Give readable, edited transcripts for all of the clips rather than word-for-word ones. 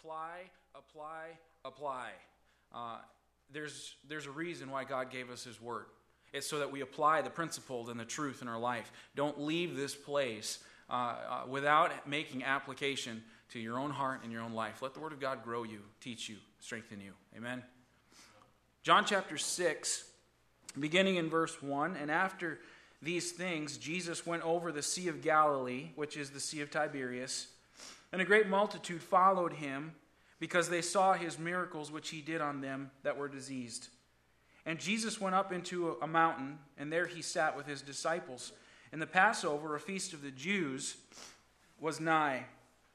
apply, apply, apply. There's a reason why God gave us His Word. It's so that we apply the principles and the truth in our life. Don't leave this place without making application to your own heart and your own life. Let the Word of God grow you, teach you, strengthen you. Amen? John chapter 6, beginning in verse 1, and after these things, Jesus went over the Sea of Galilee, which is the Sea of Tiberias, and a great multitude followed him, because they saw his miracles which he did on them that were diseased. And Jesus went up into a mountain, and there he sat with his disciples. And the Passover, a feast of the Jews, was nigh.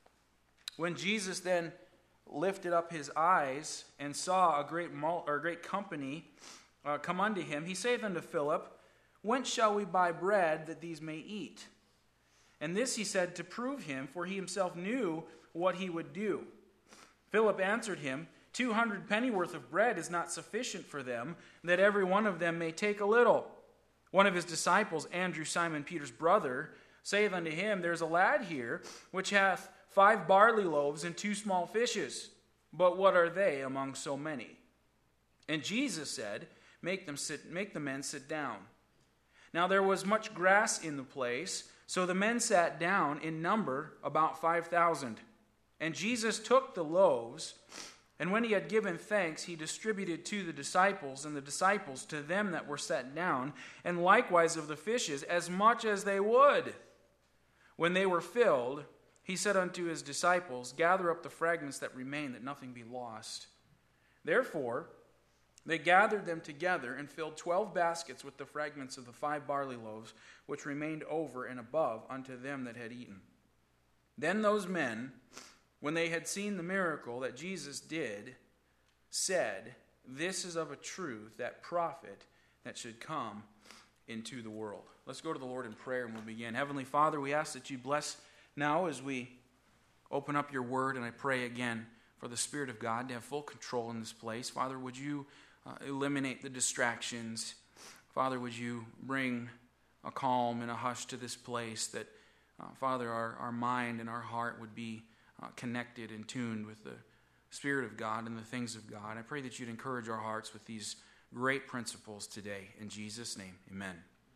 When Jesus then lifted up his eyes and saw a great company come unto him, he saith unto Philip, Whence shall we buy bread that these may eat? And this he said to prove him, for he himself knew what he would do. Philip answered him, 200 pennyworth of bread is not sufficient for them, that every one of them may take a little. One of his disciples, Andrew, Simon Peter's brother, saith unto him, There is a lad here, which hath 5 barley loaves and 2 small fishes. But what are they among so many? And Jesus said, Make the men sit down. Now there was much grass in the place, so the men sat down in number about 5,000. And Jesus took the loaves, and when he had given thanks, he distributed to the disciples, and the disciples to them that were set down, and likewise of the fishes, as much as they would. When they were filled, he said unto his disciples, Gather up the fragments that remain, that nothing be lost. Therefore they gathered them together, and filled 12 baskets with the fragments of the 5 barley loaves, which remained over and above unto them that had eaten. Then those men, when they had seen the miracle that Jesus did, said, This is of a truth that prophet that should come into the world. Let's go to the Lord in prayer and we'll begin. Heavenly Father, we ask that you bless now as we open up your word, and I pray again for the Spirit of God to have full control in this place. Father, would you eliminate the distractions? Father, would you bring a calm and a hush to this place that, Father, our mind and our heart would be connected and tuned with the Spirit of God and the things of God. I pray that you'd encourage our hearts with these great principles today. In Jesus' name, amen.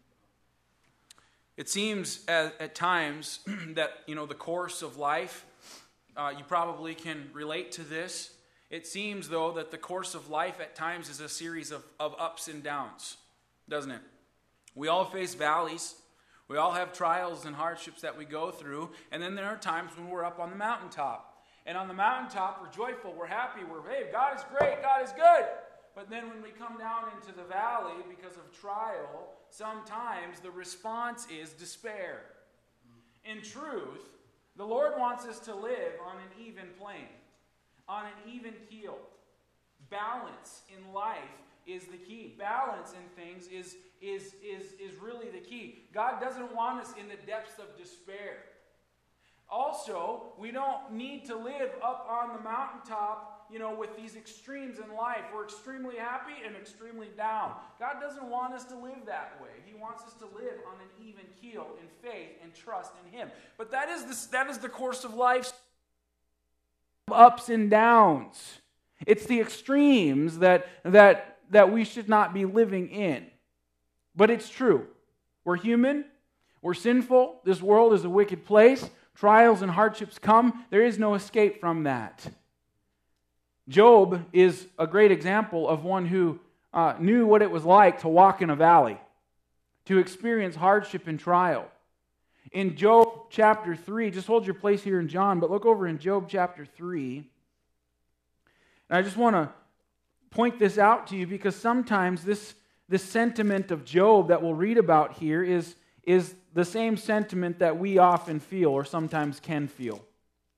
It seems at times that, the course of life, you probably can relate to this. It seems, though, that the course of life at times is a series of ups and downs, doesn't it? We all face valleys. We all have trials and hardships that we go through, and then there are times when we're up on the mountaintop. And on the mountaintop, we're joyful, we're happy, hey, God is great, God is good. But then when we come down into the valley because of trial, sometimes the response is despair. In truth, the Lord wants us to live on an even plane, on an even keel. Balance in life is the key. Balance in things is really the key. God doesn't want us in the depths of despair. Also, we don't need to live up on the mountaintop, with these extremes in life. We're extremely happy and extremely down. God doesn't want us to live that way. He wants us to live on an even keel in faith and trust in Him. But that is the course of life. Ups and downs. It's the extremes that we should not be living in. But it's true. We're human. We're sinful. This world is a wicked place. Trials and hardships come. There is no escape from that. Job is a great example of one who knew what it was like to walk in a valley, to experience hardship and trial. In Job chapter 3, just hold your place here in John, but look over in Job chapter 3. And I just want to point this out to you because sometimes this sentiment of Job that we'll read about here is the same sentiment that we often feel or sometimes can feel.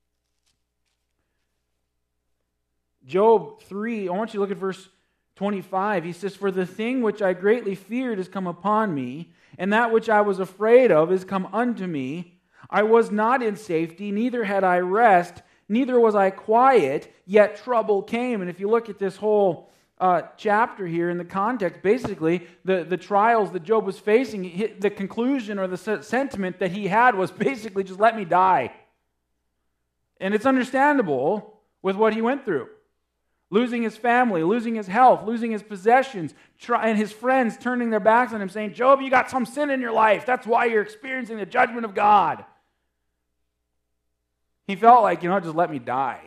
Job 3, I want you to look at verse 25. He says, For the thing which I greatly feared is come upon me, and that which I was afraid of is come unto me. I was not in safety, neither had I rest, neither was I quiet, yet trouble came. And if you look at this whole chapter here in the context, basically the trials that Job was facing, the conclusion or the sentiment that he had was basically just let me die. And it's understandable with what he went through. Losing his family, losing his health, losing his possessions, and his friends turning their backs on him saying, Job, you got some sin in your life. That's why you're experiencing the judgment of God. He felt like, just let me die.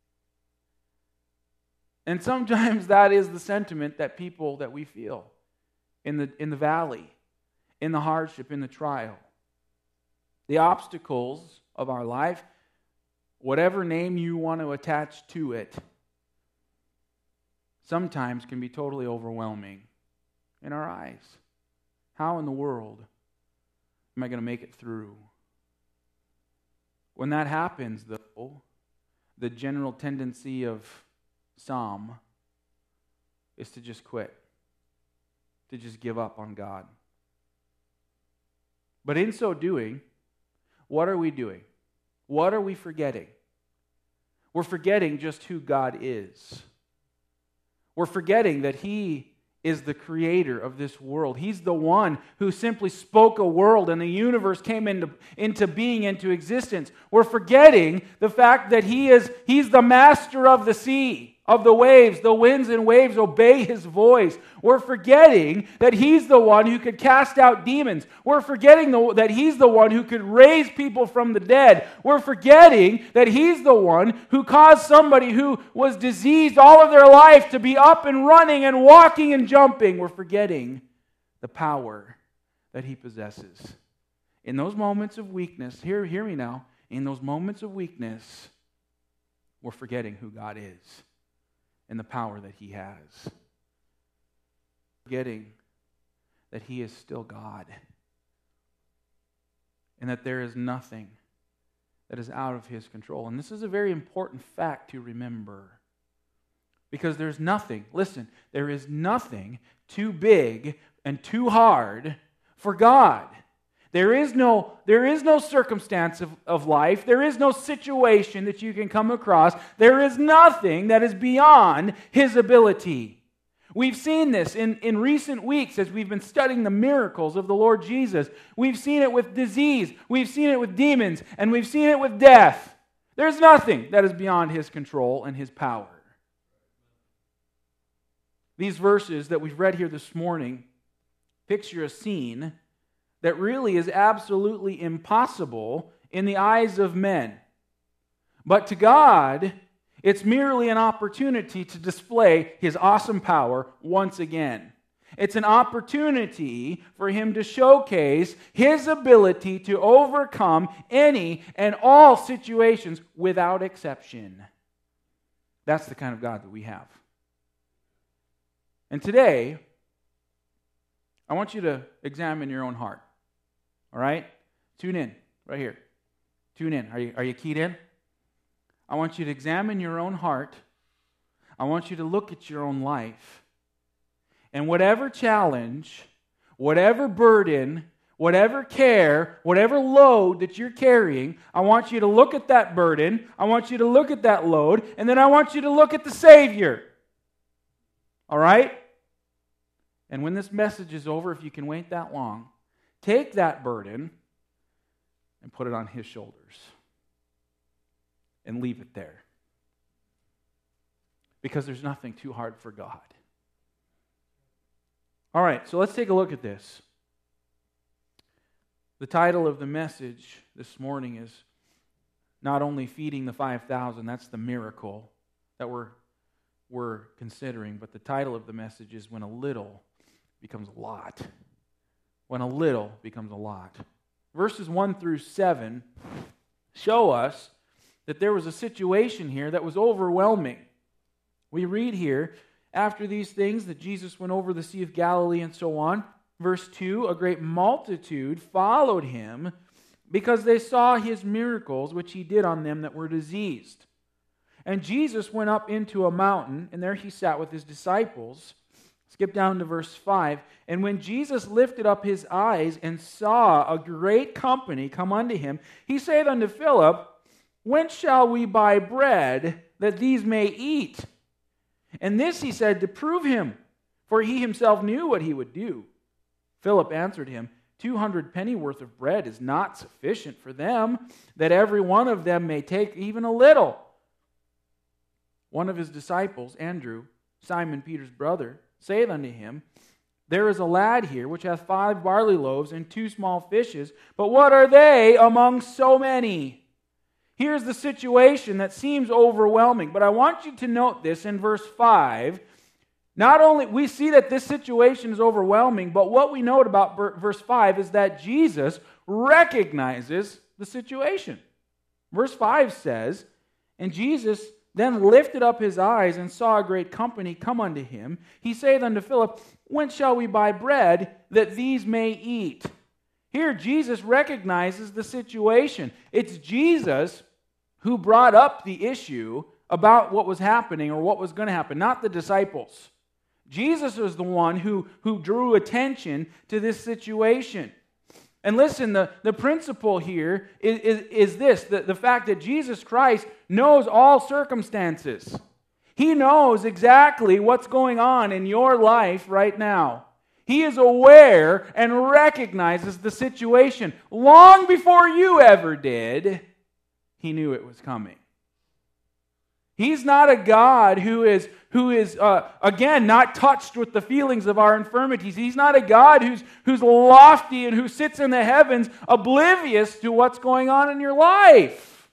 And sometimes that is the sentiment that we feel in the valley, in the hardship, in the trial. The obstacles of our life, whatever name you want to attach to it, sometimes can be totally overwhelming in our eyes. How in the world am I going to make it through? When that happens, though, the general tendency of some is to just quit, to just give up on God. But in so doing, what are we doing? What are we forgetting? We're forgetting just who God is. We're forgetting that He is the creator of this world. He's the one who simply spoke a world and the universe came into being, into existence. We're forgetting the fact that He's the master of the sea, of the waves. The winds and waves obey His voice. We're forgetting that He's the one who could cast out demons. We're forgetting that He's the one who could raise people from the dead. We're forgetting that He's the one who caused somebody who was diseased all of their life to be up and running and walking and jumping. We're forgetting the power that He possesses. In those moments of weakness, hear me now, in those moments of weakness, we're forgetting who God is and the power that He has. Forgetting that He is still God and that there is nothing that is out of His control. And this is a very important fact to remember, because there's nothing, listen, there is nothing too big and too hard for God. There is no circumstance of life. There is no situation that you can come across. There is nothing that is beyond His ability. We've seen this in recent weeks as we've been studying the miracles of the Lord Jesus. We've seen it with disease. We've seen it with demons. And we've seen it with death. There's nothing that is beyond His control and His power. These verses that we've read here this morning picture a scene that really is absolutely impossible in the eyes of men. But to God, it's merely an opportunity to display His awesome power once again. It's an opportunity for Him to showcase His ability to overcome any and all situations without exception. That's the kind of God that we have. And today, I want you to examine your own heart. All right? Tune in right here. Tune in. Are you keyed in? I want you to examine your own heart. I want you to look at your own life. And whatever challenge, whatever burden, whatever care, whatever load that you're carrying, I want you to look at that burden. I want you to look at that load. And then I want you to look at the Savior. All right? And when this message is over, if you can wait that long, take that burden and put it on His shoulders. And leave it there. Because there's nothing too hard for God. All right, so let's take a look at this. The title of the message this morning is not only feeding the 5,000, that's the miracle that we're considering, but the title of the message is When a Little Becomes a Lot. When a little becomes a lot. Verses 1 through 7 show us that there was a situation here that was overwhelming. We read here, after these things, that Jesus went over the Sea of Galilee and so on. Verse 2, a great multitude followed Him because they saw His miracles which He did on them that were diseased. And Jesus went up into a mountain, and there He sat with His disciples. Skip down to verse 5. And when Jesus lifted up His eyes and saw a great company come unto Him, He saith unto Philip, Whence shall we buy bread that these may eat? And this He said to prove Him, for He Himself knew what He would do. Philip answered Him, 200 pennyworth of bread is not sufficient for them, that every one of them may take even a little. one of his disciples, Andrew, Simon Peter's brother, saith unto him, There is a lad here which hath 5 barley loaves and 2 small fishes, but what are they among so many? Here's the situation that seems overwhelming, but I want you to note this in verse 5. Not only we see that this situation is overwhelming, but what we note about verse 5 is that Jesus recognizes the situation. Verse 5 says, And Jesus then lifted up his eyes and saw a great company come unto him. He saith unto Philip, Whence shall we buy bread that these may eat? Here Jesus recognizes the situation. It's Jesus who brought up the issue about what was happening or what was going to happen, not the disciples. Jesus was the one who drew attention to this situation. And listen, the principle here is this, the fact that Jesus Christ knows all circumstances. He knows exactly what's going on in your life right now. He is aware and recognizes the situation. Long before you ever did, He knew it was coming. He's not a God who is again, not touched with the feelings of our infirmities. He's not a God who's lofty and who sits in the heavens oblivious to what's going on in your life.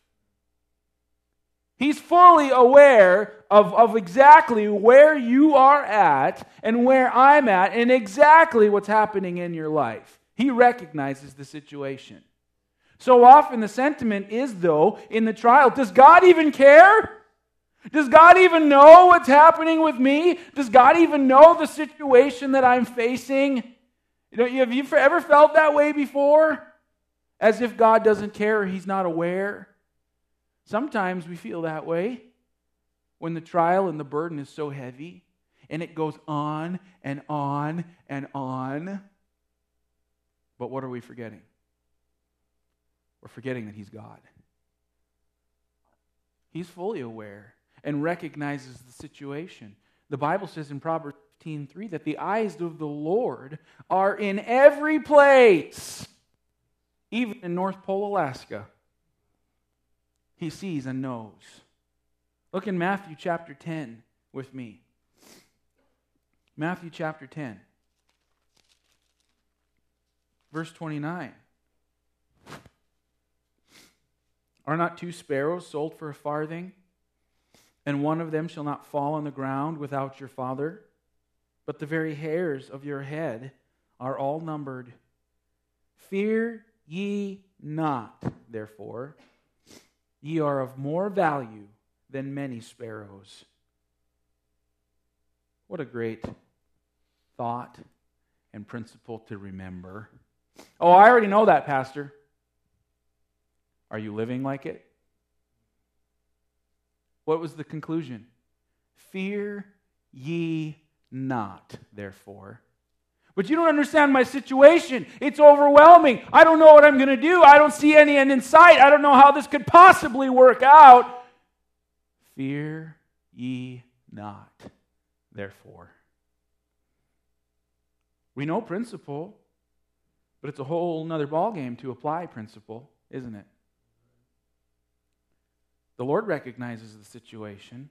He's fully aware of exactly where you are at and where I'm at and exactly what's happening in your life. He recognizes the situation. So often the sentiment is, though, in the trial, does God even care? Does God even know what's happening with me? Does God even know the situation that I'm facing? Have you ever felt that way before? As if God doesn't care or He's not aware? Sometimes we feel that way when the trial and the burden is so heavy and it goes on and on and on. But what are we forgetting? We're forgetting that He's God. He's fully aware and recognizes the situation. The Bible says in Proverbs 15:3 that the eyes of the Lord are in every place, even in North Pole, Alaska. He sees and knows. Look in Matthew chapter 10 with me. Matthew chapter 10, verse 29. Are not 2 sparrows sold for a farthing? And one of them shall not fall on the ground without your Father? But the very hairs of your head are all numbered. Fear ye not, therefore. Ye are of more value than many sparrows. What a great thought and principle to remember. Oh, I already know that, Pastor. Are you living like it? What was the conclusion? Fear ye not, therefore. But you don't understand my situation. It's overwhelming. I don't know what I'm going to do. I don't see any end in sight. I don't know how this could possibly work out. Fear ye not, therefore. We know principle, but it's a whole other ballgame to apply principle, isn't it? The Lord recognizes the situation.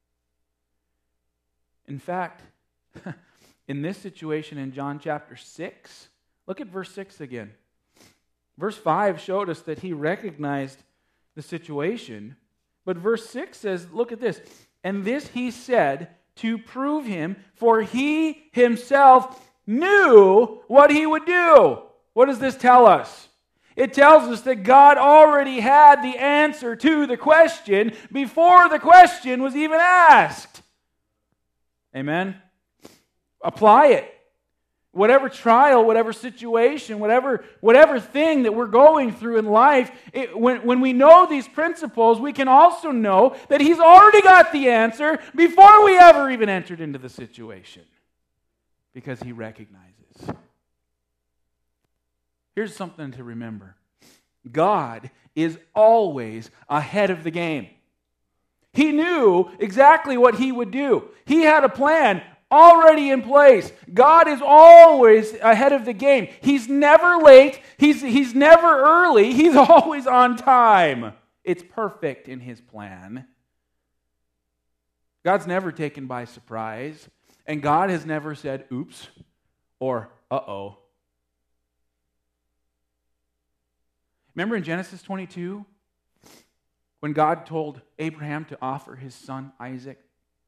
In fact, in this situation in John chapter 6, look at verse 6 again. Verse 5 showed us that He recognized the situation. But verse 6 says, look at this. And this He said to prove Him, for He Himself knew what He would do. What does this tell us? It tells us that God already had the answer to the question before the question was even asked. Amen? Apply it. Whatever trial, whatever situation, whatever thing that we're going through in life, when we know these principles, we can also know that He's already got the answer before we ever even entered into the situation. Because He recognizes. Here's something to remember. God is always ahead of the game. He knew exactly what He would do. He had a plan already in place. God is always ahead of the game. He's never late. He's never early. He's always on time. It's perfect in His plan. God's never taken by surprise. And God has never said, oops, or uh-oh. Remember in Genesis 22, when God told Abraham to offer his son Isaac?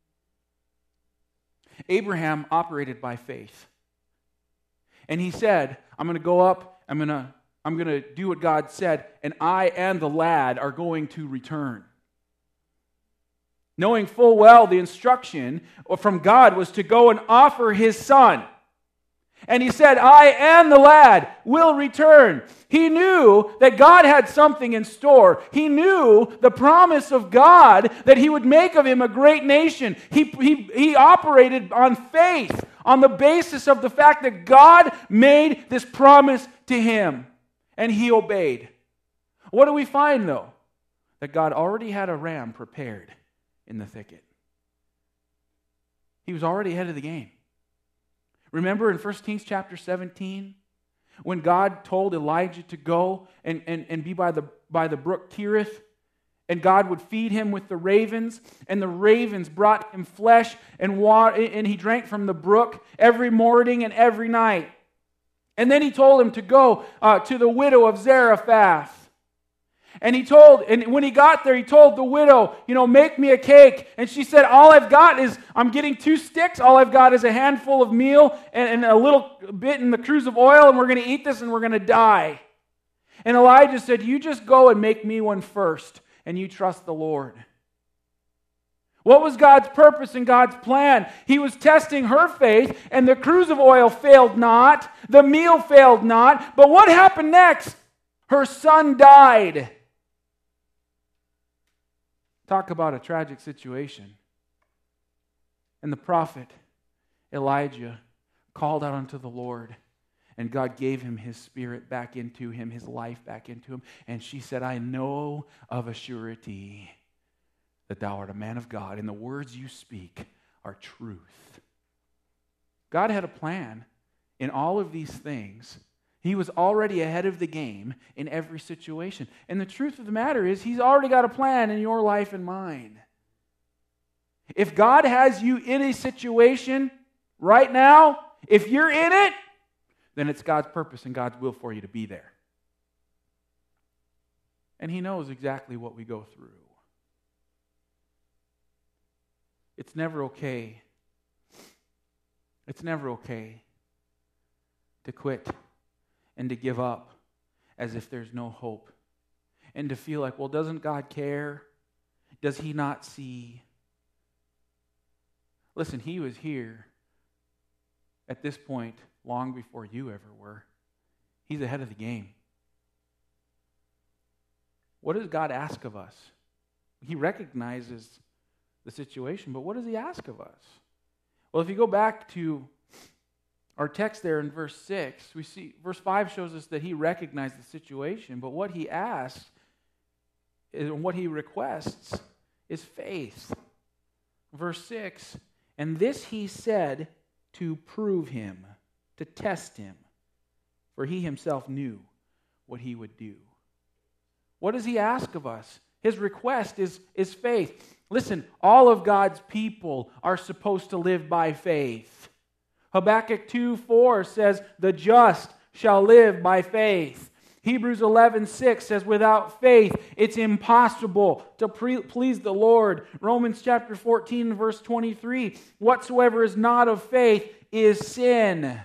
Abraham operated by faith. And he said, I'm going to go up, I'm going to do what God said, and I and the lad are going to return. Knowing full well the instruction from God was to go and offer his son. And he said, I and the lad will return. He knew that God had something in store. He knew the promise of God that he would make of him a great nation. He operated on faith, on the basis of the fact that God made this promise to him. And he obeyed. What do we find, though? That God already had a ram prepared in the thicket. He was already ahead of the game. Remember in 1 Kings chapter 17, when God told Elijah to go and be by the brook Cherith, and God would feed him with the ravens, and the ravens brought him flesh and water, and he drank from the brook every morning and every night. And then he told him to go to the widow of Zarephath. And when he got there, he told the widow, make me a cake. And she said, all I've got is, I'm getting 2 sticks. All I've got is a handful of meal and a little bit in the cruse of oil, and we're going to eat this and we're going to die. And Elijah said, you just go and make me one first, and you trust the Lord. What was God's purpose and God's plan? He was testing her faith, and the cruse of oil failed not, the meal failed not. But what happened next? Her son died. Talk about a tragic situation. And the prophet Elijah called out unto the Lord, and God gave him his spirit back into him, his life back into him. And she said, I know of a surety that thou art a man of God, and the words you speak are truth. God had a plan in all of these things. He was already ahead of the game in every situation. And the truth of the matter is, he's already got a plan in your life and mine. If God has you in a situation right now, if you're in it, then it's God's purpose and God's will for you to be there. And he knows exactly what we go through. It's never okay. It's never okay to quit and to give up as if there's no hope. And to feel like, well, doesn't God care? Does he not see? Listen, he was here at this point long before you ever were. He's ahead of the game. What does God ask of us? He recognizes the situation, but what does he ask of us? Well, if you go back to our text there in verse 6, we see verse 5 shows us that he recognized the situation, but what he asks and what he requests is faith. Verse 6, and this he said to prove him, to test him, for he himself knew what he would do. What does he ask of us? His request is faith. Listen, all of God's people are supposed to live by faith. Habakkuk 2:4 says, the just shall live by faith. Hebrews 11:6 says, without faith, it's impossible to please the Lord. Romans chapter 14, verse 23, whatsoever is not of faith is sin.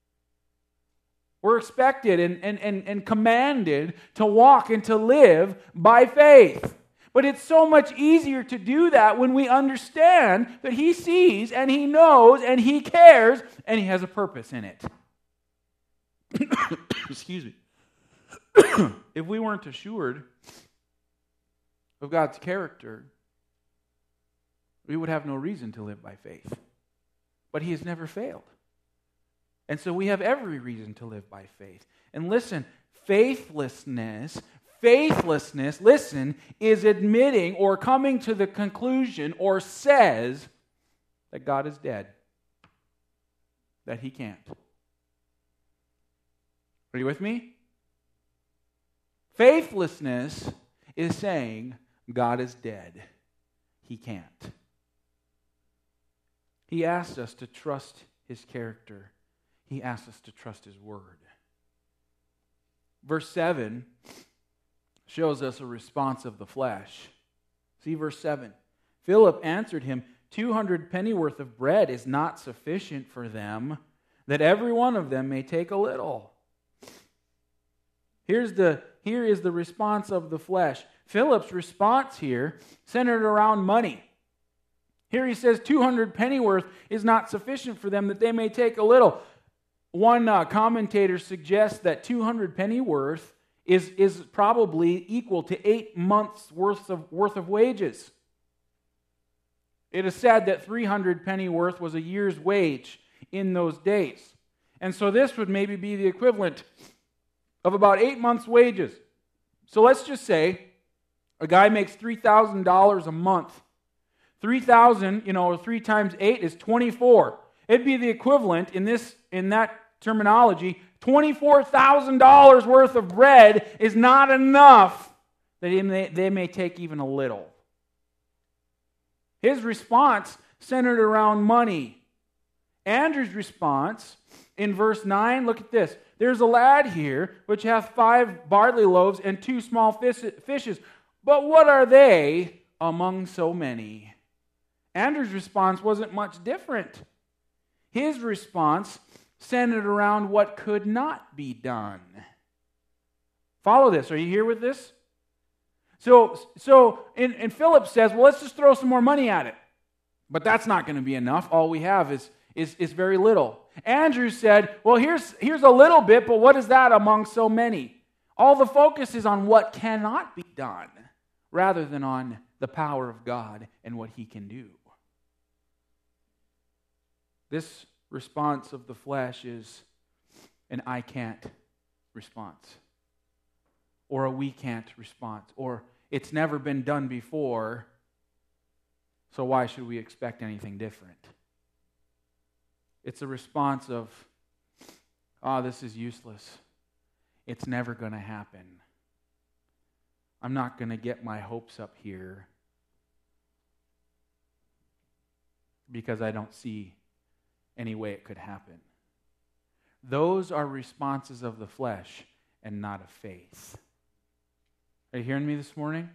We're expected and commanded to walk and to live by faith. But it's so much easier to do that when we understand that he sees and he knows and he cares and he has a purpose in it. Excuse me. If we weren't assured of God's character, we would have no reason to live by faith. But he has never failed. And so we have every reason to live by faith. And listen, faithlessness, listen, is admitting or coming to the conclusion or says that God is dead. That he can't. Are you with me? Faithlessness is saying God is dead. He can't. He asks us to trust His character. He asks us to trust His word. Verse 7 shows us a response of the flesh. See verse 7. Philip answered him, 200 pennyworth of bread is not sufficient for them, that every one of them may take a little. Here is the response of the flesh. Philip's response here centered around money. Here he says 200 pennyworth is not sufficient for them, that they may take a little. One commentator suggests that 200 pennyworth is probably equal to 8 months' worth of wages. It is said that 300 pennyworth was a year's wage in those days. And so this would maybe be the equivalent of about 8 months' wages. So let's just say a guy makes $3,000 a month. 3,000, 3 times 8 is 24. It'd be the equivalent in that terminology, $24,000 worth of bread is not enough that they may take even a little. His response centered around money. Andrew's response in verse 9, look at this. There's a lad here which hath 5 barley loaves and 2 small fishes. But what are they among so many? Andrew's response wasn't much different. His response centered around what could not be done. Follow this. Are you here with this? So Philip says, well, let's just throw some more money at it. But that's not going to be enough. All we have is very little. Andrew said, well, here's a little bit, but what is that among so many? All the focus is on what cannot be done, rather than on the power of God and what He can do. This response of the flesh is an I can't response, or a we can't response, or it's never been done before, so why should we expect anything different? It's a response of, this is useless. It's never going to happen. I'm not going to get my hopes up here because I don't see any way it could happen. Those are responses of the flesh and not of faith. Are you hearing me this morning?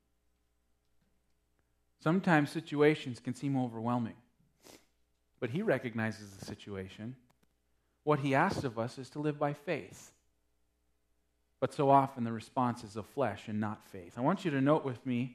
Sometimes situations can seem overwhelming, but He recognizes the situation. What He asks of us is to live by faith. But so often the response is of flesh and not faith. I want you to note with me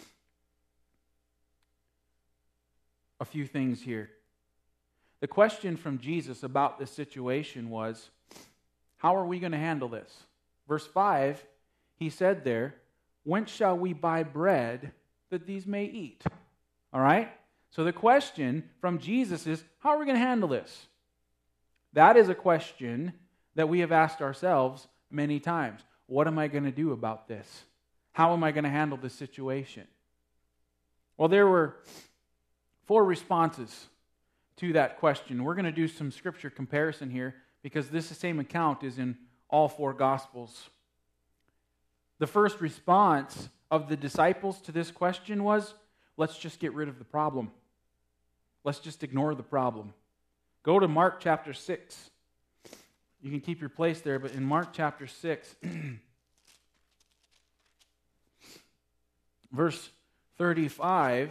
a few things here. The question from Jesus about this situation was, how are we going to handle this? Verse 5, He said there, whence shall we buy bread that these may eat? All right? So the question from Jesus is, how are we going to handle this? That is a question that we have asked ourselves many times. What am I going to do about this? How am I going to handle this situation? Well, there were 4 responses to that question. We're going to do some scripture comparison here because this same account is in all 4 Gospels. The first response of the disciples to this question was, let's just get rid of the problem. Let's just ignore the problem. Go to Mark chapter 6. You can keep your place there, but in Mark chapter 6, verse 35,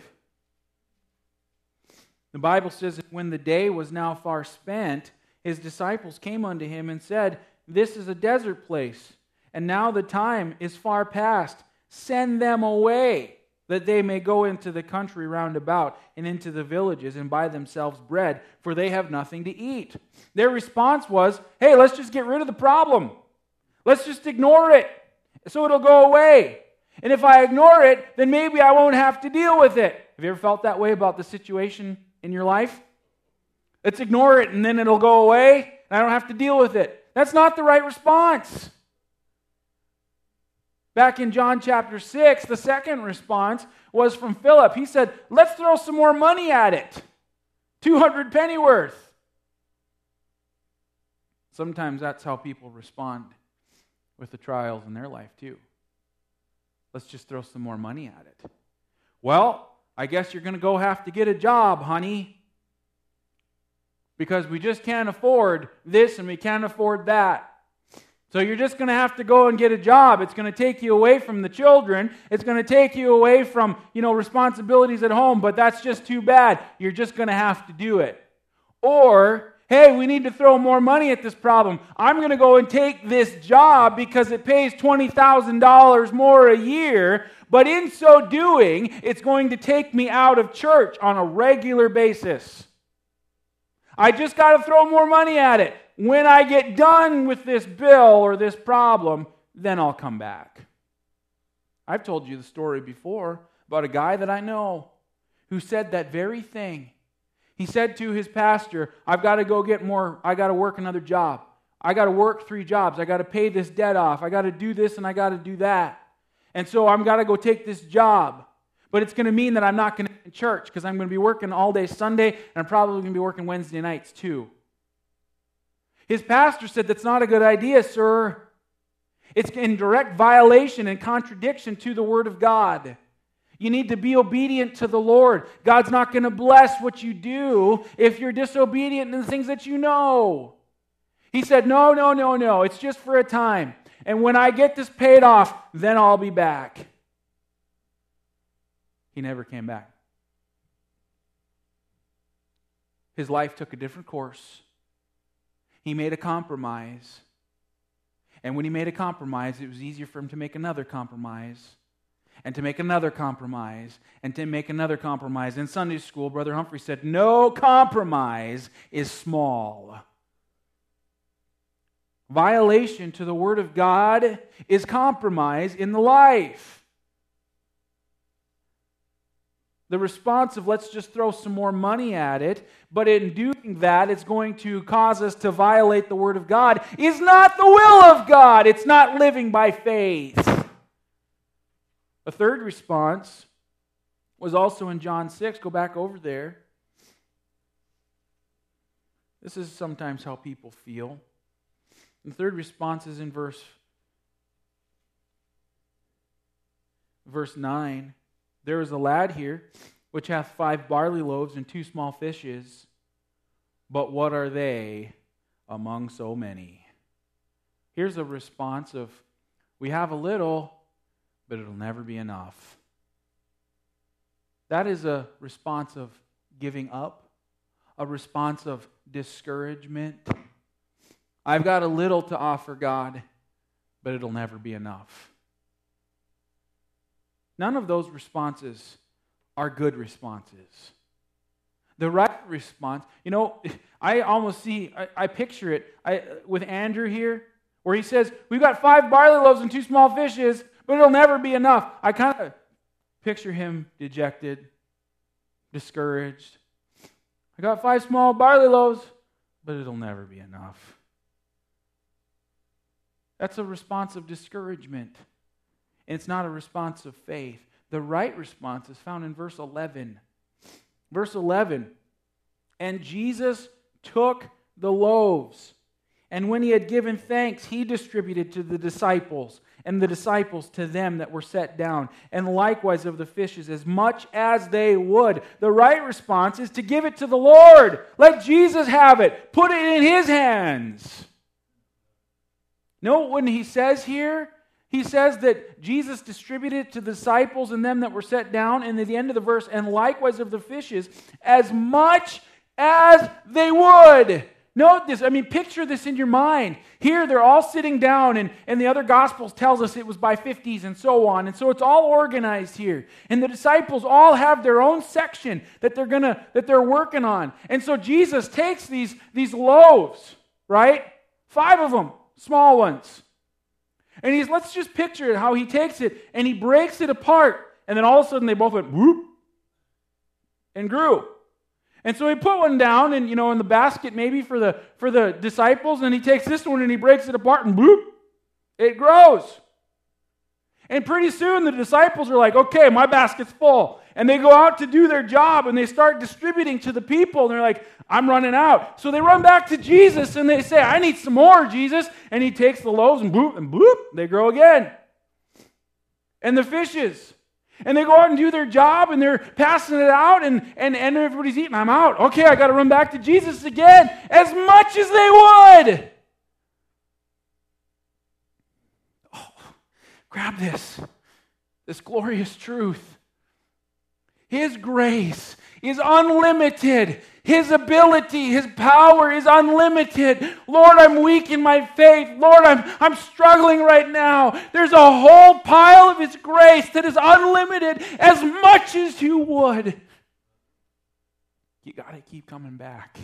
the Bible says, when the day was now far spent, His disciples came unto Him and said, this is a desert place, and now the time is far past. Send them away, that they may go into the country round about and into the villages and buy themselves bread, for they have nothing to eat. Their response was, hey, let's just get rid of the problem. Let's just ignore it so it'll go away. And if I ignore it, then maybe I won't have to deal with it. Have you ever felt that way about the situation in your life? Let's ignore it and then it'll go away and I don't have to deal with it. That's not the right response. Back in John chapter 6, the second response was from Philip. He said, let's throw some more money at it. 200 pennyworth. Sometimes that's how people respond with the trials in their life too. Let's just throw some more money at it. Well, I guess you're going to go have to get a job, honey. because we just can't afford this and we can't afford that. So you're just going to have to go and get a job. It's going to take you away from the children. It's going to take you away from, responsibilities at home, but that's just too bad. You're just going to have to do it. Or, hey, we need to throw more money at this problem. I'm going to go and take this job because it pays $20,000 more a year, but in so doing, it's going to take me out of church on a regular basis. I just got to throw more money at it. When I get done with this bill or this problem, then I'll come back. I've told you the story before about a guy that I know who said that very thing. He said to his pastor, I've got to go get more, I got to work another job. I got to work 3 jobs. I got to pay this debt off. I got to do this and I got to do that. And so I'm got to go take this job. But it's going to mean that I'm not going to be in church because I'm going to be working all day Sunday and I'm probably going to be working Wednesday nights too. His pastor said, that's not a good idea, sir. It's in direct violation and contradiction to the Word of God. You need to be obedient to the Lord. God's not going to bless what you do if you're disobedient in the things that you know. He said, no. It's just for a time. And when I get this paid off, then I'll be back. He never came back. His life took a different course. He made a compromise. And when he made a compromise, it was easier for him to make another compromise. And to make another compromise. And to make another compromise. In Sunday school, Brother Humphrey said, no compromise is small. Violation to the Word of God is compromise in the life. The response of let's just throw some more money at it, but in doing that, it's going to cause us to violate the Word of God, is not the will of God. It's not living by faith. A third response was also in John 6. Go back over there. This is sometimes how people feel. The third response is in verse 9. There is a lad here which hath 5 barley loaves and 2 small fishes, but what are they among so many? Here's a response of, we have a little, but it'll never be enough. That is a response of giving up, a response of discouragement. I've got a little to offer God, but it'll never be enough. None of those responses are good responses. The right response, I almost see, I picture it with Andrew here, where he says, we've got 5 barley loaves and 2 small fishes, but it'll never be enough. I kind of picture him dejected, discouraged. I got 5 small barley loaves, but it'll never be enough. That's a response of discouragement. And it's not a response of faith. The right response is found in verse 11. Verse 11, and Jesus took the loaves, and when he had given thanks, he distributed to the disciples, and the disciples to them that were set down, and likewise of the fishes, as much as they would. The right response is to give it to the Lord. Let Jesus have it. Put it in his hands. Note when he says here, he says that Jesus distributed to the disciples and them that were set down, and at the end of the verse, and likewise of the fishes, as much as they would. Note this, picture this in your mind. Here they're all sitting down, and the other Gospels tells us it was by 50s and so on, and so it's all organized here. And the disciples all have their own section that they're working on. And so Jesus takes these loaves, right? 5 of them, small ones. And let's just picture it, how he takes it and he breaks it apart. And then all of a sudden they both went whoop and grew. And so he put one down and in the basket maybe for the disciples, and he takes this one and he breaks it apart and whoop, it grows. And pretty soon the disciples are like, okay, my basket's full. And they go out to do their job and they start distributing to the people. And they're like, I'm running out. So they run back to Jesus and they say, I need some more, Jesus. And he takes the loaves and bloop, they grow again. And the fishes. And they go out and do their job, and they're passing it out, and everybody's eating. I'm out. Okay, I got to run back to Jesus again, as much as they would. Oh, grab this glorious truth. His grace is unlimited. His ability, His power is unlimited. Lord, I'm weak in my faith. Lord, I'm struggling right now. There's a whole pile of His grace that is unlimited, as much as you would. You got to keep coming back.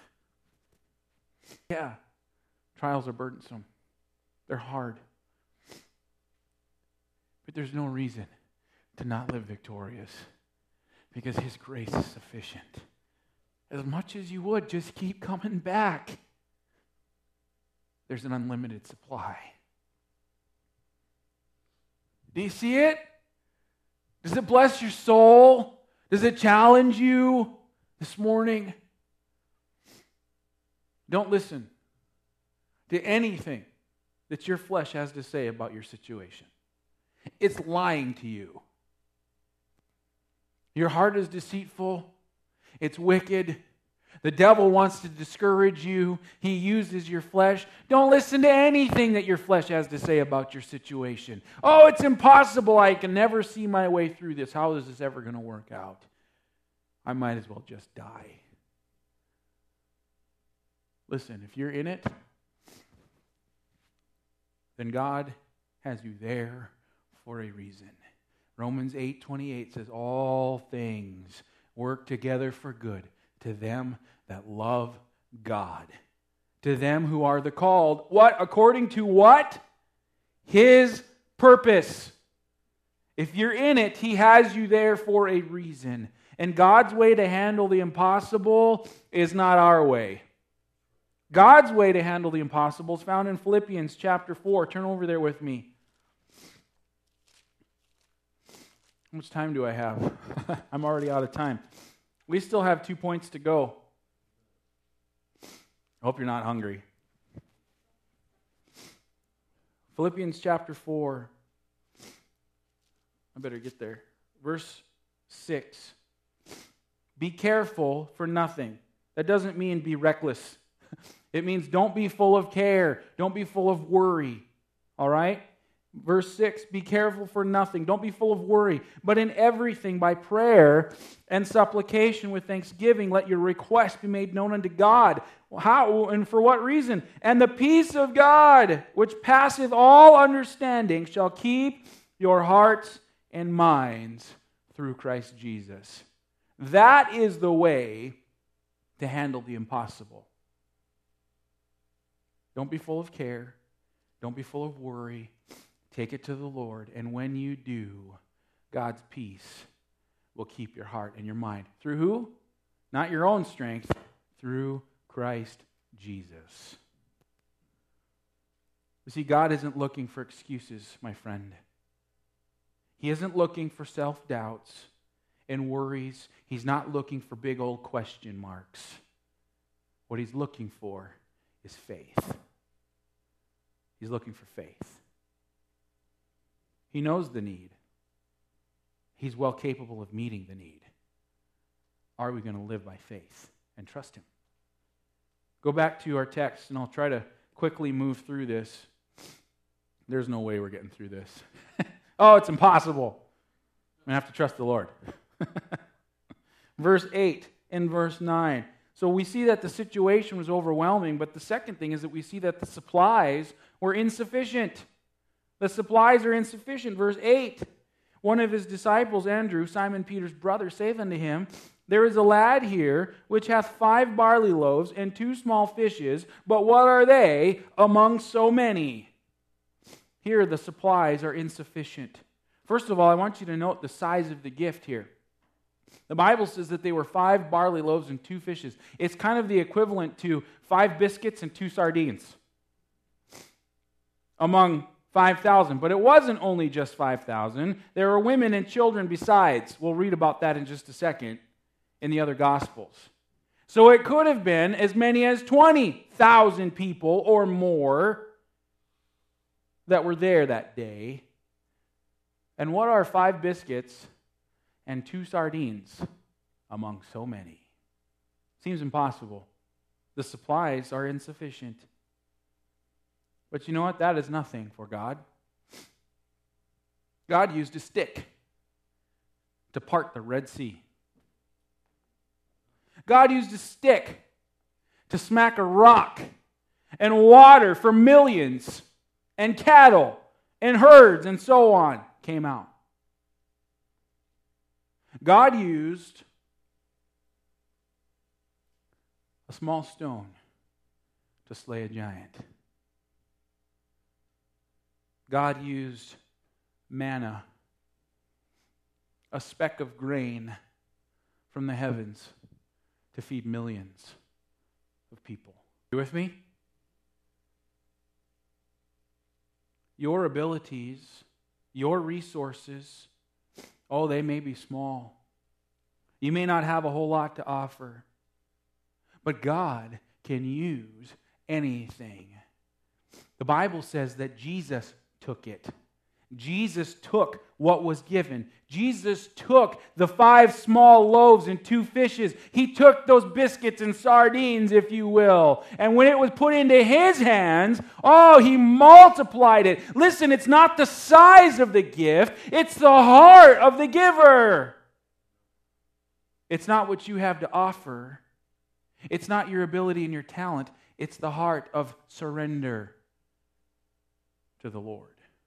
Yeah, trials are burdensome. They're hard. But there's no reason to not live victorious, because His grace is sufficient. As much as you would, just keep coming back. There's an unlimited supply. Do you see it? Does it bless your soul? Does it challenge you this morning? Don't listen to anything that your flesh has to say about your situation. It's lying to you. Your heart is deceitful. It's wicked. The devil wants to discourage you. He uses your flesh. Don't listen to anything that your flesh has to say about your situation. Oh, it's impossible. I can never see my way through this. How is this ever going to work out? I might as well just die. Listen, if you're in it, then God has you there for a reason. Romans 8:28 says, all things work together for good to them that love God. To them who are the called. What? According to what? His purpose. If you're in it, He has you there for a reason. And God's way to handle the impossible is not our way. God's way to handle the impossible is found in Philippians chapter 4. Turn over there with me. How much time do I have? I'm already out of time. We still have 2 points to go. I hope you're not hungry. Philippians chapter 4. I better get there. Verse 6. Be careful for nothing. That doesn't mean be reckless. It means don't be full of care. Don't be full of worry. All right? Verse 6, be careful for nothing. Don't be full of worry, but in everything by prayer and supplication with thanksgiving, let your requests be made known unto God. How and for what reason? And the peace of God, which passeth all understanding, shall keep your hearts and minds through Christ Jesus. That is the way to handle the impossible. Don't be full of care. Don't be full of worry. Take it to the Lord, and when you do, God's peace will keep your heart and your mind. Through who? Not your own strength, through Christ Jesus. You see, God isn't looking for excuses, my friend. He isn't looking for self-doubts and worries. He's not looking for big old question marks. What He's looking for is faith. He's looking for faith. He knows the need. He's well capable of meeting the need. Are we going to live by faith and trust Him? Go back to our text, and I'll try to quickly move through this. There's no way we're getting through this. Oh, it's impossible. I'm going to have to trust the Lord. Verse 8 and verse 9. So we see that the situation was overwhelming, but the second thing is that we see that the supplies were insufficient. The supplies are insufficient. Verse 8, one of His disciples, Andrew, Simon Peter's brother, saith unto Him, there is a lad here which hath 5 barley loaves and 2 small fishes, but what are they among so many? Here the supplies are insufficient. First of all, I want you to note the size of the gift here. The Bible says that they were 5 barley loaves and 2 fishes. It's kind of the equivalent to 5 biscuits and 2 sardines among 5,000. But it wasn't only just 5,000. There were women and children besides. We'll read about that in just a second in the other Gospels. So it could have been as many as 20,000 people or more that were there that day. And what are 5 biscuits and 2 sardines among so many? Seems impossible. The supplies are insufficient. But you know what? That is nothing for God. God used a stick to part the Red Sea. God used a stick to smack a rock, and water for millions, and cattle, and herds, and so on came out. God used a small stone to slay a giant. God used manna, a speck of grain from the heavens, to feed millions of people. You with me? Your abilities, your resources, oh, they may be small. You may not have a whole lot to offer. But God can use anything. The Bible says that Jesus took it. Jesus took what was given. Jesus took the 5 small loaves and 2 fishes. He took those biscuits and sardines, if you will. And when it was put into His hands, oh, He multiplied it. Listen, it's not the size of the gift, it's the heart of the giver. It's not what you have to offer. It's not your ability and your talent. It's the heart of surrender to the Lord.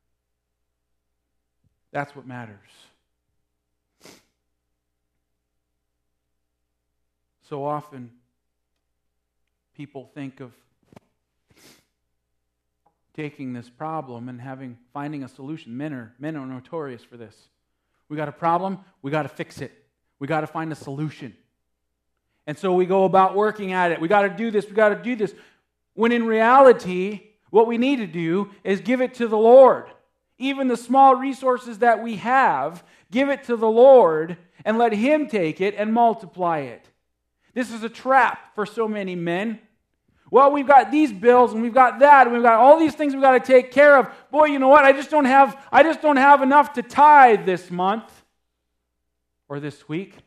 That's what matters. So often, people think of taking this problem and finding a solution. Men are notorious for this. We got a problem, we got to fix it. We got to find a solution. And so we go about working at it. We got to do this, we got to do this. When in reality, what we need to do is give it to the Lord. Even the small resources that we have, give it to the Lord and let Him take it and multiply it. This is a trap for so many men. Well, we've got these bills and we've got that and we've got all these things we've got to take care of. Boy, you know what? I just don't have enough to tithe this month or this week.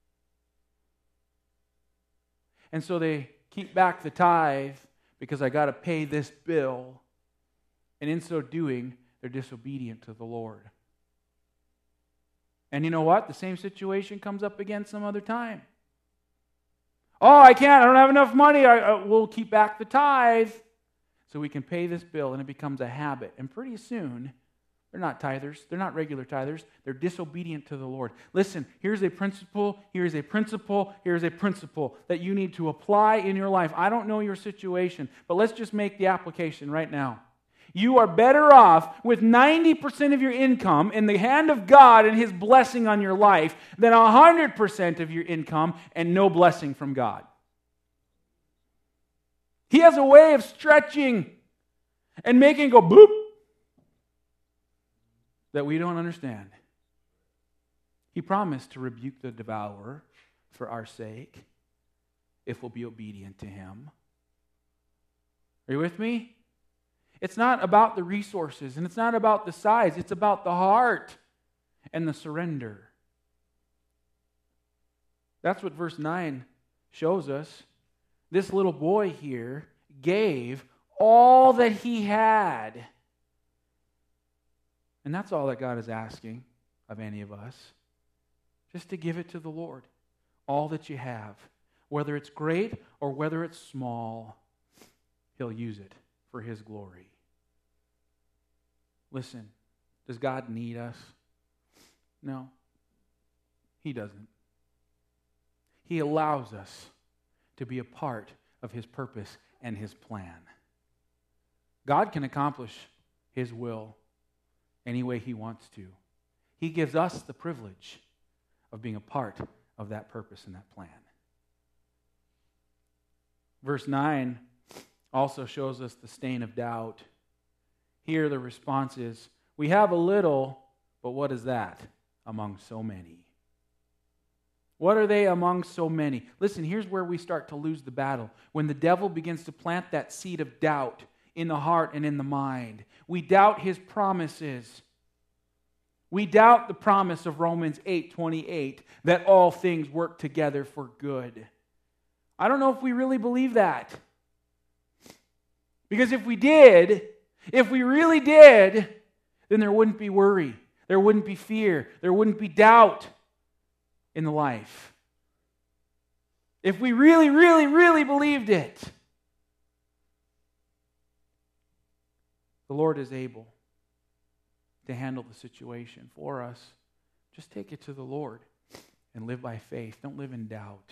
And so they keep back the tithe because I got to pay this bill. And in so doing, they're disobedient to the Lord. And you know what? The same situation comes up again some other time. Oh, I don't have enough money. We'll keep back the tithe so we can pay this bill, and it becomes a habit. And pretty soon, they're not tithers. They're not regular tithers. They're disobedient to the Lord. Listen, here's a principle that you need to apply in your life. I don't know your situation, but let's just make the application right now. You are better off with 90% of your income in the hand of God and His blessing on your life than 100% of your income and no blessing from God. He has a way of stretching and making it go boop that we don't understand. He promised to rebuke the devourer for our sake if we'll be obedient to Him. Are you with me? It's not about the resources, and it's not about the size. It's about the heart and the surrender. That's what verse 9 shows us. This little boy here gave all that he had. And that's all that God is asking of any of us. Just to give it to the Lord. All that you have. Whether it's great or whether it's small, He'll use it for His glory. Listen, does God need us? No, He doesn't. He allows us to be a part of His purpose and His plan. God can accomplish His will any way He wants to. He gives us the privilege of being a part of that purpose and that plan. Verse 9 also shows us the stain of doubt. Here the response is, we have a little, but what is that among so many? What are they among so many? Listen, here's where we start to lose the battle. When the devil begins to plant that seed of doubt in the heart and in the mind. We doubt his promises. We doubt the promise of Romans 8:28 that all things work together for good. I don't know if we really believe that. Because if we really did, then there wouldn't be worry. There wouldn't be fear. There wouldn't be doubt in the life. If we really, really, really believed it, the Lord is able to handle the situation for us. Just take it to the Lord and live by faith. Don't live in doubt.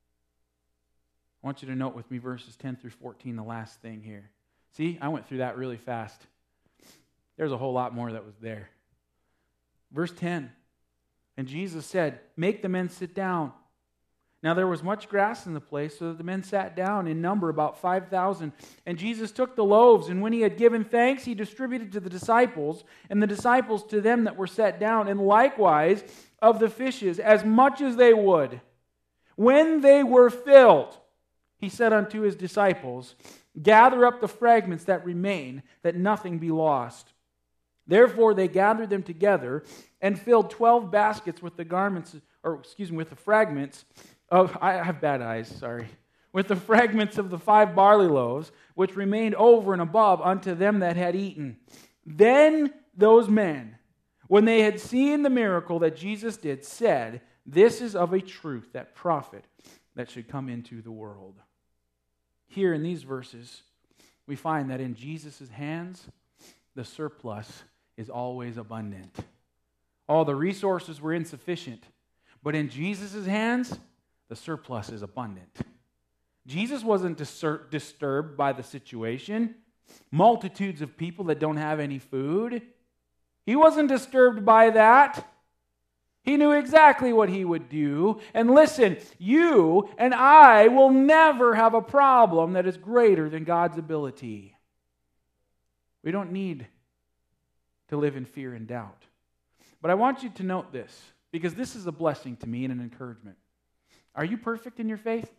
I want you to note with me verses 10 through 14, the last thing here. See, I went through that really fast. There's a whole lot more that was there. Verse 10, and Jesus said, "Make the men sit down." Now there was much grass in the place, so that the men sat down in number about 5,000. And Jesus took the loaves, and when he had given thanks, he distributed to the disciples, and the disciples to them that were set down, and likewise of the fishes, as much as they would. When they were filled, he said unto his disciples, "Gather up the fragments that remain, that nothing be lost." Therefore they gathered them together and filled 12 baskets with the with the fragments of, I have bad eyes, sorry, with the fragments of the 5 barley loaves, which remained over and above unto them that had eaten. Then those men, when they had seen the miracle that Jesus did, said, "This is of a truth that prophet that should come into the world." Here in these verses, we find that in Jesus' hands, the surplus is always abundant. All the resources were insufficient, but in Jesus' hands, the surplus is abundant. Jesus wasn't disturbed by the situation. Multitudes of people that don't have any food. He wasn't disturbed by that. He knew exactly what he would do. And listen, you and I will never have a problem that is greater than God's ability. We don't need to live in fear and doubt. But I want you to note this, because this is a blessing to me and an encouragement. Are you perfect in your faith?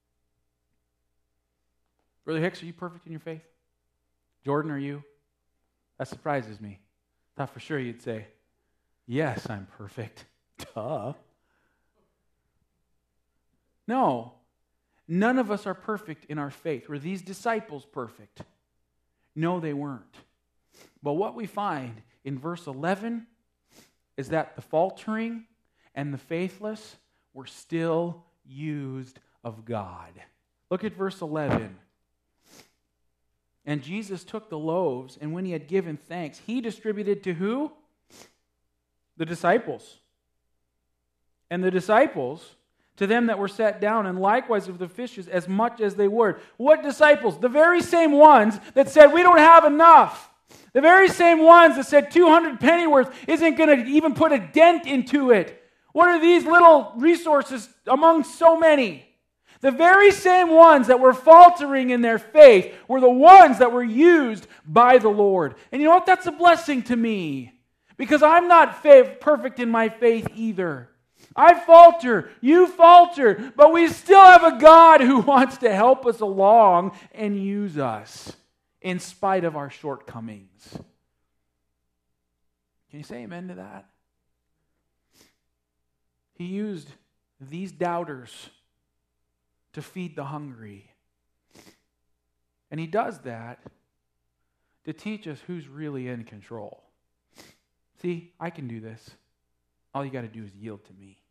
Brother Hicks, are you perfect in your faith? Jordan, are you? That surprises me. Thought for sure you'd say, "Yes, I'm perfect." Duh. No. None of us are perfect in our faith. Were these disciples perfect? No, they weren't. But what we find in verse 11 is that the faltering and the faithless were still used of God. Look at verse 11. And Jesus took the loaves, and when he had given thanks, he distributed to who? The disciples. And the disciples to them that were set down, and likewise of the fishes, as much as they were. What disciples? The very same ones that said, "We don't have enough." The very same ones that said 200 pennyworth isn't going to even put a dent into it. What are these little resources among so many? The very same ones that were faltering in their faith were the ones that were used by the Lord. And you know what? That's a blessing to me, because I'm not perfect in my faith either. I falter, you falter, but we still have a God who wants to help us along and use us in spite of our shortcomings. Can you say amen to that? He used these doubters to feed the hungry. And he does that to teach us who's really in control. See, I can do this. All you got to do is yield to me.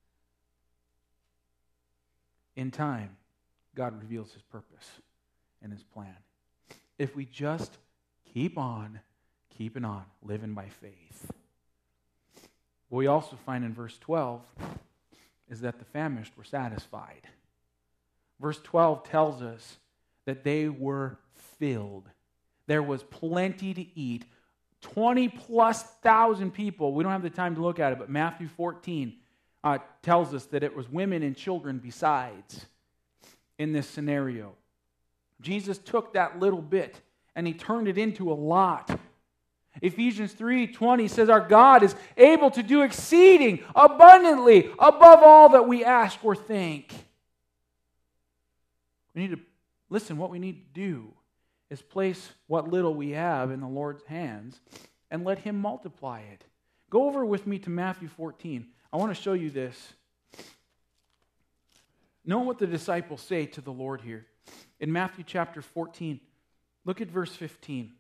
In time, God reveals his purpose and his plan. If we just keep on, keeping on, living by faith. What we also find in verse 12 is that the famished were satisfied. Verse 12 tells us that they were filled. There was plenty to eat. 20,000+ people. We don't have the time to look at it, but Matthew 14 tells us that it was women and children besides in this scenario. Jesus took that little bit and he turned it into a lot. Ephesians 3:20 says our God is able to do exceeding abundantly above all that we ask or think. We need to listen. What we need to do is place what little we have in the Lord's hands and let him multiply it. Go over with me to Matthew 14. I want to show you this. Know what the disciples say to the Lord here. In Matthew chapter 14, look at verse 15.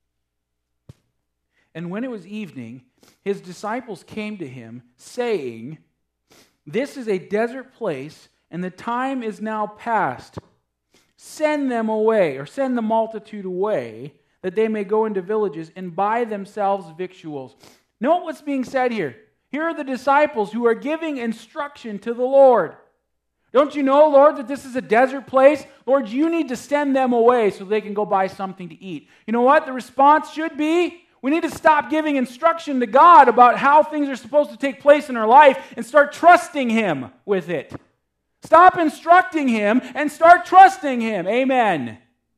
And when it was evening, his disciples came to him, saying, "This is a desert place, and the time is now past. Send them away," or send the multitude away, "that they may go into villages and buy themselves victuals." Note what's being said here. Here are the disciples who are giving instruction to the Lord. Don't you know, Lord, that this is a desert place? Lord, you need to send them away so they can go buy something to eat. You know what the response should be? We need to stop giving instruction to God about how things are supposed to take place in our life and start trusting Him with it. Stop instructing Him and start trusting Him. Amen.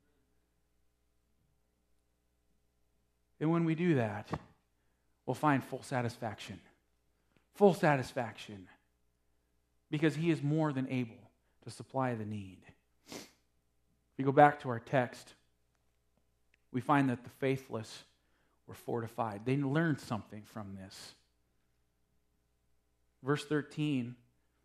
And when we do that, we'll find full satisfaction. Full satisfaction. Because He is more than able to supply the need. If we go back to our text, we find that the faithless were fortified. They learned something from this. Verse 13,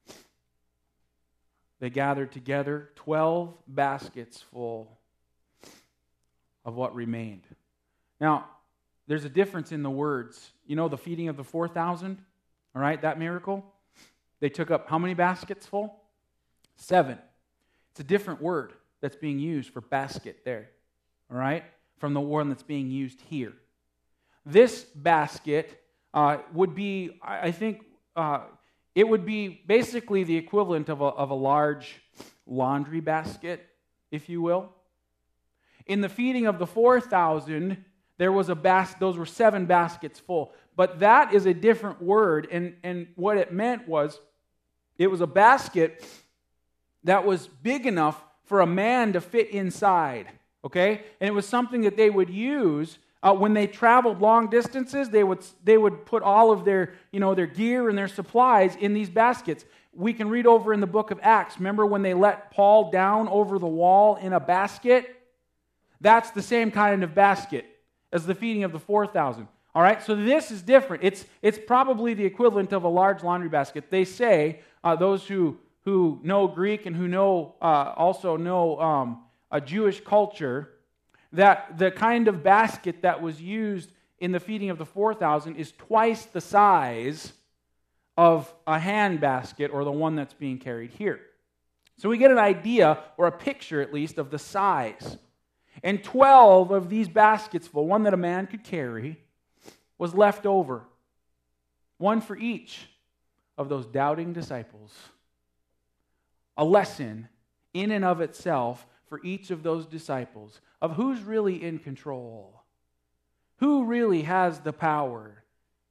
they gathered together 12 baskets full of what remained. Now, there's a difference in the words. You know the feeding of the 4,000? All right, that miracle? They took up how many baskets full? 7. It's a different word that's being used for basket there. All right? From the one that's being used here. This basket would be, I think, it would be basically the equivalent of a large laundry basket, if you will. In the feeding of the 4,000, there was those were 7 baskets full. But that is a different word, and what it meant was, it was a basket that was big enough for a man to fit inside, okay? And it was something that they would use when they traveled long distances. They would put all of their gear and their supplies in these baskets. We can read over in the book of Acts. Remember when they let Paul down over the wall in a basket? That's the same kind of basket as the feeding of the 4,000. All right, so this is different. It's probably the equivalent of a large laundry basket. They say, those who know Greek and who also know a Jewish culture, that the kind of basket that was used in the feeding of the 4,000 is twice the size of a hand basket, or the one that's being carried here. So we get an idea, or a picture at least, of the size. And 12 of these baskets full, one that a man could carry, was left over. One for each of those doubting disciples. A lesson in and of itself for each of those disciples of who's really in control. Who really has the power.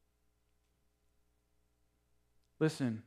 Listen,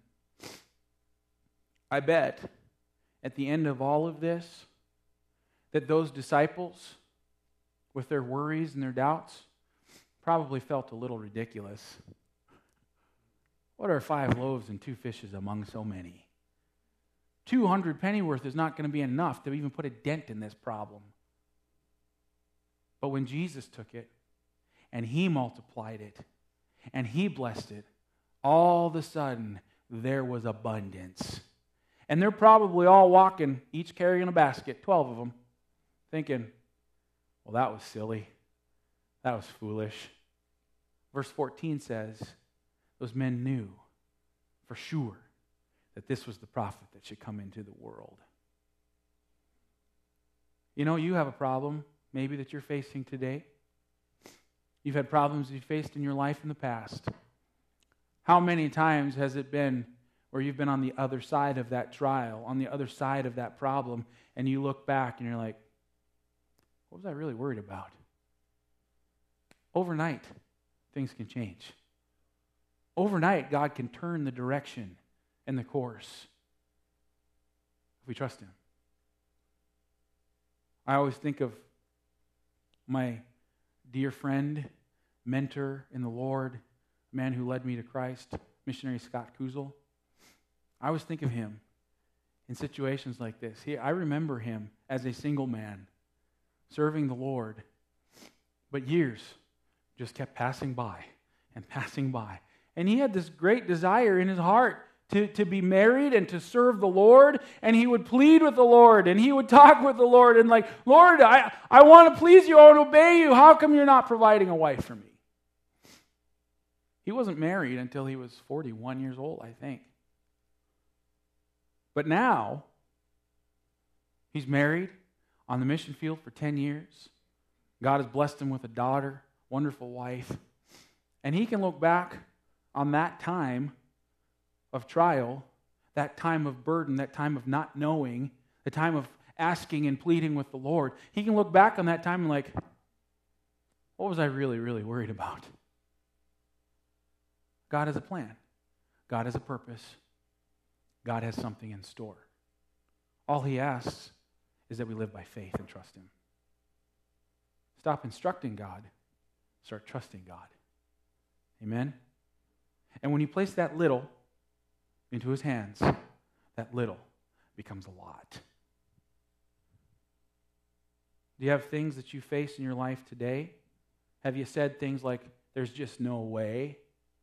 I bet at the end of all of this that those disciples, with their worries and their doubts, probably felt a little ridiculous. What are 5 loaves and 2 fishes among so many? 200 pennyworth is not going to be enough to even put a dent in this problem. But when Jesus took it, and He multiplied it, and He blessed it, all of a sudden, there was abundance. And they're probably all walking, each carrying a basket, 12 of them, thinking, well, that was silly. That was foolish. Verse 14 says, those men knew for sure that this was the prophet that should come into the world. You know, you have a problem maybe that you're facing today. You've had problems you faced in your life in the past. How many times has it been where you've been on the other side of that trial, on the other side of that problem, and you look back and you're like, what was I really worried about? Overnight, things can change. Overnight, God can turn the direction and the course if we trust Him. I always think of my dear friend, mentor in the Lord, man who led me to Christ, missionary Scott Kuzel. I always think of him in situations like this. I remember him as a single man serving the Lord, but years just kept passing by, and passing by. And he had this great desire in his heart to be married and to serve the Lord, and he would plead with the Lord, and he would talk with the Lord, and like, Lord, I want to please you, I want to obey you. How come you're not providing a wife for me? He wasn't married until he was 41 years old, I think. But now, he's married on the mission field for 10 years. God has blessed him with a daughter, wonderful wife. And he can look back on that time of trial, that time of burden, that time of not knowing, the time of asking and pleading with the Lord. He can look back on that time and like, what was I really, really worried about? God has a plan. God has a purpose. God has something in store. All he asks is that we live by faith and trust him. Stop instructing God. Start trusting God. Amen? And when you place that little into his hands, that little becomes a lot. Do you have things that you face in your life today? Have you said things like, there's just no way?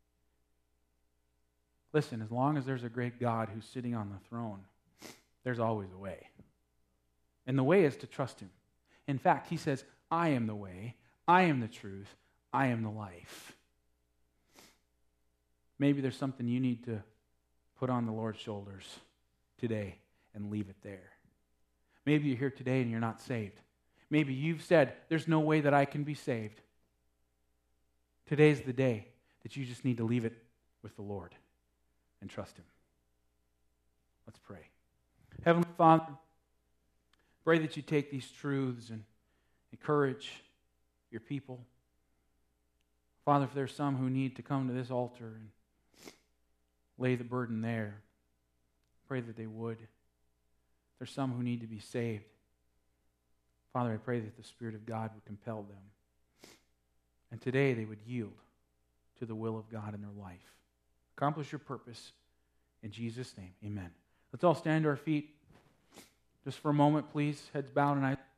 Listen, as long as there's a great God who's sitting on the throne, there's always a way. And the way is to trust him. In fact, he says, I am the way, I am the truth, I am the life. Maybe there's something you need to put on the Lord's shoulders today and leave it there. Maybe you're here today and you're not saved. Maybe you've said, there's no way that I can be saved. Today's the day that you just need to leave it with the Lord and trust him. Let's pray. Heavenly Father, pray that you take these truths and encourage your people. Father, if there's some who need to come to this altar and lay the burden there, pray that they would. There's some who need to be saved. Father, I pray that the Spirit of God would compel them. And today they would yield to the will of God in their life. Accomplish your purpose. In Jesus' name, amen. Let's all stand to our feet just for a moment, please. Heads bowed and eyes